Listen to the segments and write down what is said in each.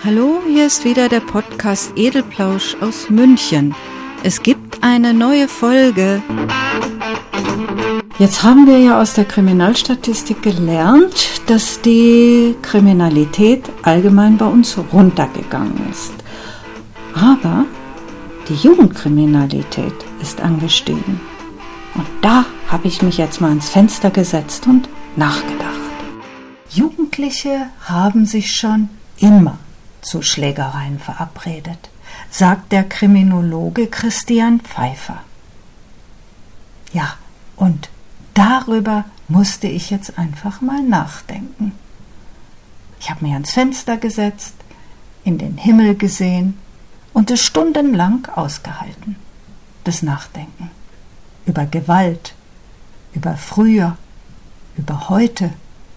Hallo, hier ist wieder der Podcast Edelplausch aus München. Es gibt eine neue Folge. Jetzt haben wir ja aus der Kriminalstatistik gelernt, dass die Kriminalität allgemein bei uns runtergegangen ist. Aber die Jugendkriminalität ist angestiegen. Und da habe ich mich jetzt mal ans Fenster gesetzt und nachgedacht. Jugendliche haben sich schon immer zu Schlägereien verabredet, sagt der Kriminologe Christian Pfeiffer. Ja, und darüber musste ich jetzt einfach mal nachdenken. Ich habe mich ans Fenster gesetzt, in den Himmel gesehen und es stundenlang ausgehalten. Das Nachdenken über Gewalt, über früher, über heute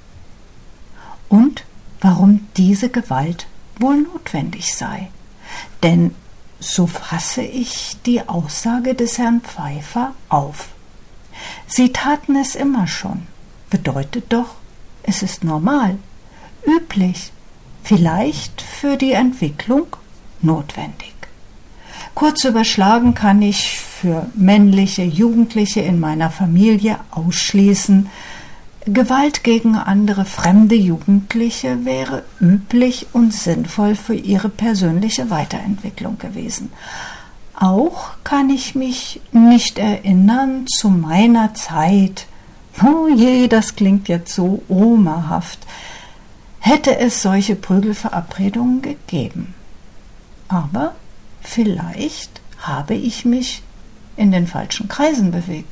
und warum diese Gewalt wohl notwendig sei. Denn so fasse ich die Aussage des Herrn Pfeiffer auf. Sie taten es immer schon. Bedeutet doch, es ist normal, üblich, vielleicht für die Entwicklung notwendig. Kurz überschlagen kann ich für männliche Jugendliche in meiner Familie ausschließen, Gewalt gegen andere fremde Jugendliche wäre üblich und sinnvoll für ihre persönliche Weiterentwicklung gewesen. Auch kann ich mich nicht erinnern zu meiner Zeit, oh je, das klingt jetzt so omahaft, hätte es solche Prügelverabredungen gegeben. Aber vielleicht habe ich mich in den falschen Kreisen bewegt.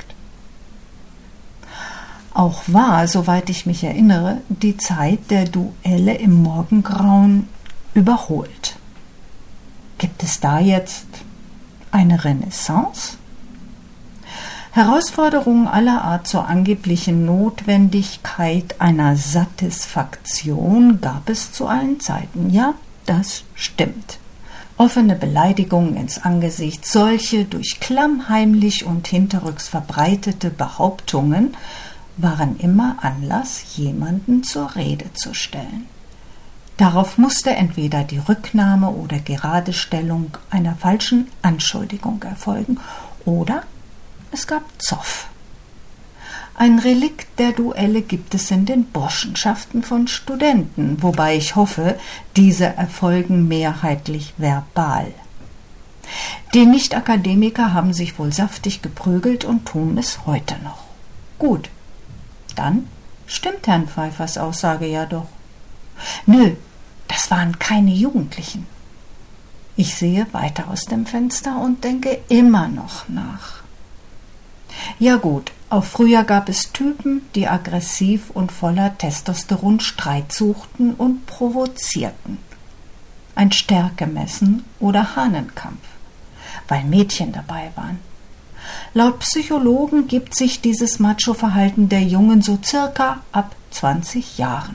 Auch war, soweit ich mich erinnere, die Zeit der Duelle im Morgengrauen überholt. Gibt es da jetzt eine Renaissance? Herausforderungen aller Art zur angeblichen Notwendigkeit einer Satisfaktion gab es zu allen Zeiten. Ja, das stimmt. Offene Beleidigungen ins Angesicht, solche durch klammheimlich und hinterrücks verbreitete Behauptungen waren immer Anlass, jemanden zur Rede zu stellen. Darauf musste entweder die Rücknahme oder Geradestellung einer falschen Anschuldigung erfolgen oder es gab Zoff. Ein Relikt der Duelle gibt es in den Burschenschaften von Studenten, wobei ich hoffe, diese erfolgen mehrheitlich verbal. Die Nicht-Akademiker haben sich wohl saftig geprügelt und tun es heute noch. Gut. Dann stimmt Herrn Pfeiffers Aussage ja doch. Nö, das waren keine Jugendlichen. Ich sehe weiter aus dem Fenster und denke immer noch nach. Ja gut, auch früher gab es Typen, die aggressiv und voller Testosteron Streit suchten und provozierten. Ein Stärkemessen oder Hahnenkampf, weil Mädchen dabei waren. Laut Psychologen gibt sich dieses Macho-Verhalten der Jungen so circa ab 20 Jahren.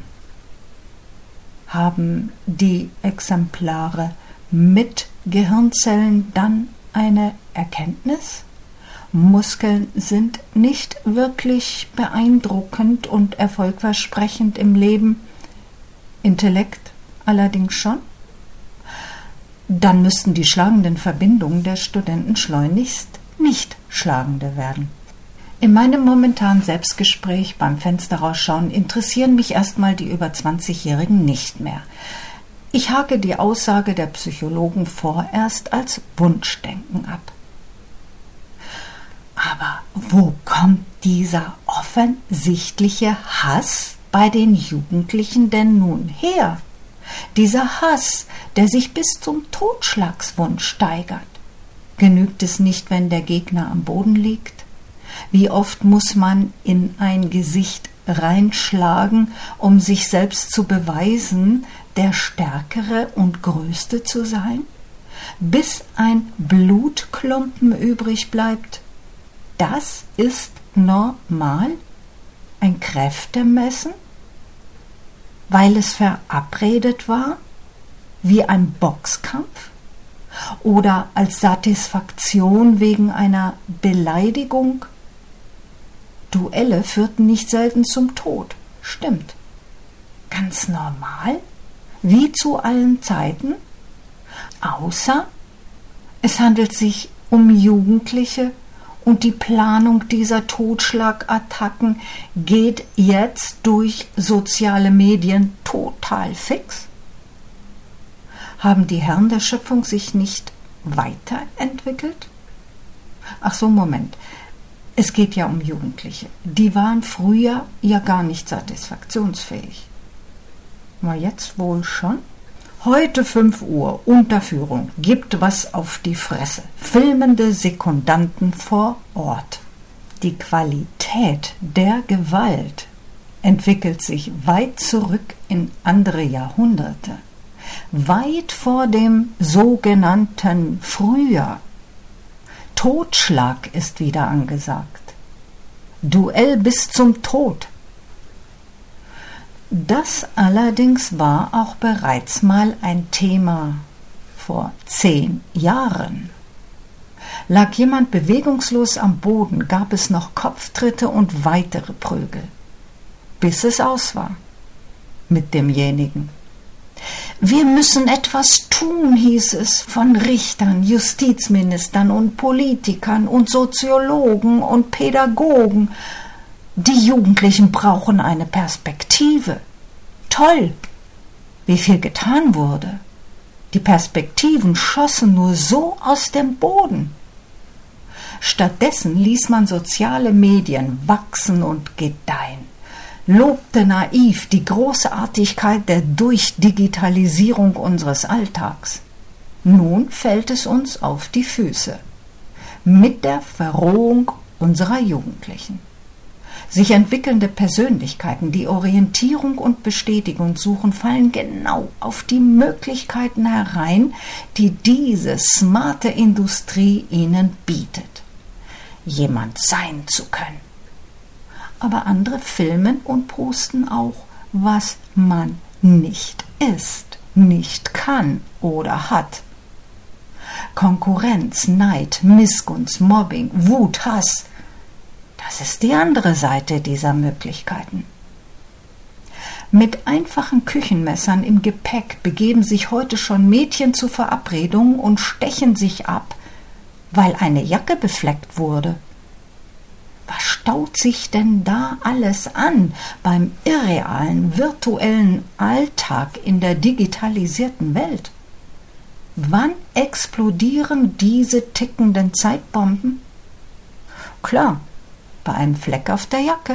Haben die Exemplare mit Gehirnzellen dann eine Erkenntnis? Muskeln sind nicht wirklich beeindruckend und erfolgversprechend im Leben, Intellekt allerdings schon. Dann müssten die schlagenden Verbindungen der Studenten schleunigst nicht schlagende werden. In meinem momentanen Selbstgespräch beim Fenster rausschauen interessieren mich erstmal die über 20-Jährigen nicht mehr. Ich hake die Aussage der Psychologen vorerst als Wunschdenken ab. Aber wo kommt dieser offensichtliche Hass bei den Jugendlichen denn nun her? Dieser Hass, der sich bis zum Totschlagswunsch steigert. Genügt es nicht, wenn der Gegner am Boden liegt? Wie oft muss man in ein Gesicht reinschlagen, um sich selbst zu beweisen, der Stärkere und Größte zu sein? Bis ein Blutklumpen übrig bleibt? Das ist normal? Ein Kräftemessen? Weil es verabredet war? Wie ein Boxkampf? Oder als Satisfaktion wegen einer Beleidigung? Duelle führten nicht selten zum Tod. Stimmt. Ganz normal? wie zu allen Zeiten, außer es handelt sich um Jugendliche und die Planung dieser Totschlagattacken geht jetzt durch soziale Medien total fix. Haben die Herren der Schöpfung sich nicht weiterentwickelt? Ach so, Moment. Es geht ja um Jugendliche. Die waren früher ja gar nicht satisfaktionsfähig. Mal jetzt wohl schon? Heute 5 Uhr, Unterführung, gibt was auf die Fresse. Filmende Sekundanten vor Ort. Die Qualität der Gewalt entwickelt sich weit zurück in andere Jahrhunderte. Weit vor dem sogenannten Frühjahr. Totschlag ist wieder angesagt. Duell bis zum Tod. Das allerdings war auch bereits mal ein Thema vor 10 Jahren. Lag jemand bewegungslos am Boden, gab es noch Kopftritte und weitere Prügel, bis es aus war mit demjenigen. Wir müssen etwas tun, hieß es von Richtern, Justizministern und Politikern und Soziologen und Pädagogen. Die Jugendlichen brauchen eine Perspektive. Toll, wie viel getan wurde. Die Perspektiven schossen nur so aus dem Boden. Stattdessen ließ man soziale Medien wachsen und gedeihen, lobte naiv die Großartigkeit der Durchdigitalisierung unseres Alltags. Nun fällt es uns auf die Füße. Mit der Verrohung unserer Jugendlichen. Sich entwickelnde Persönlichkeiten, die Orientierung und Bestätigung suchen, fallen genau auf die Möglichkeiten herein, die diese smarte Industrie ihnen bietet. Jemand sein zu können. Aber andere filmen und posten auch, was man nicht ist, nicht kann oder hat. Konkurrenz, Neid, Missgunst, Mobbing, Wut, Hass. Das ist die andere Seite dieser Möglichkeiten. Mit einfachen Küchenmessern im Gepäck begeben sich heute schon Mädchen zu Verabredungen und stechen sich ab, weil eine Jacke befleckt wurde. Was staut sich denn da alles an beim irrealen, virtuellen Alltag in der digitalisierten Welt? Wann explodieren diese tickenden Zeitbomben? Klar, bei einem Fleck auf der Jacke.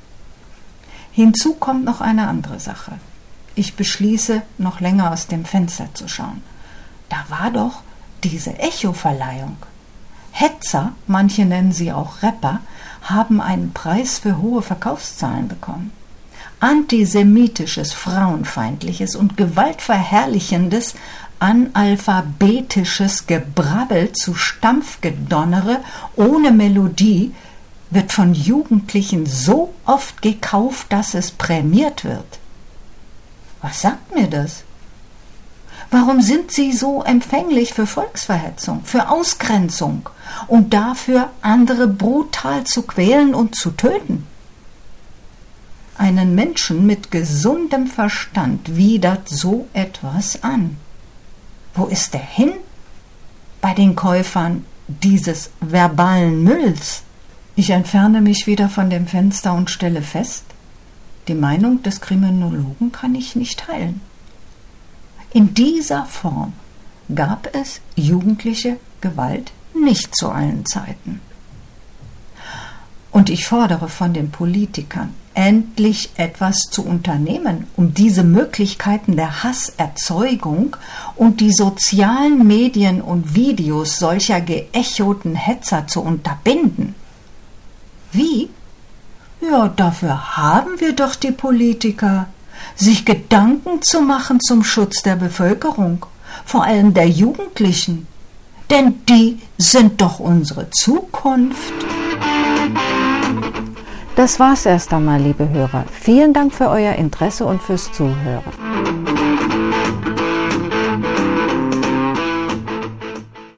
Hinzu kommt noch eine andere Sache. Ich beschließe, noch länger aus dem Fenster zu schauen. Da war doch diese Echo-Verleihung. Hetzer, manche nennen sie auch Rapper, haben einen Preis für hohe Verkaufszahlen bekommen. Antisemitisches, frauenfeindliches und gewaltverherrlichendes, analphabetisches Gebrabbel zu Stampfgedonnere ohne Melodie wird von Jugendlichen so oft gekauft, dass es prämiert wird. Was sagt mir das? Warum sind sie so empfänglich für Volksverhetzung, für Ausgrenzung und dafür, andere brutal zu quälen und zu töten? Einen Menschen mit gesundem Verstand widert so etwas an. Wo ist er hin bei den Käufern dieses verbalen Mülls? Ich entferne mich wieder von dem Fenster und stelle fest, die Meinung des Kriminologen kann ich nicht teilen. In dieser Form gab es jugendliche Gewalt nicht zu allen Zeiten. Und ich fordere von den Politikern, endlich etwas zu unternehmen, um diese Möglichkeiten der Hasserzeugung und die sozialen Medien und Videos solcher geechoten Hetzer zu unterbinden. Wie? Ja, dafür haben wir doch die Politiker, sich Gedanken zu machen zum Schutz der Bevölkerung, vor allem der Jugendlichen, denn die sind doch unsere Zukunft. Das war's erst einmal, liebe Hörer. Vielen Dank für euer Interesse und fürs Zuhören.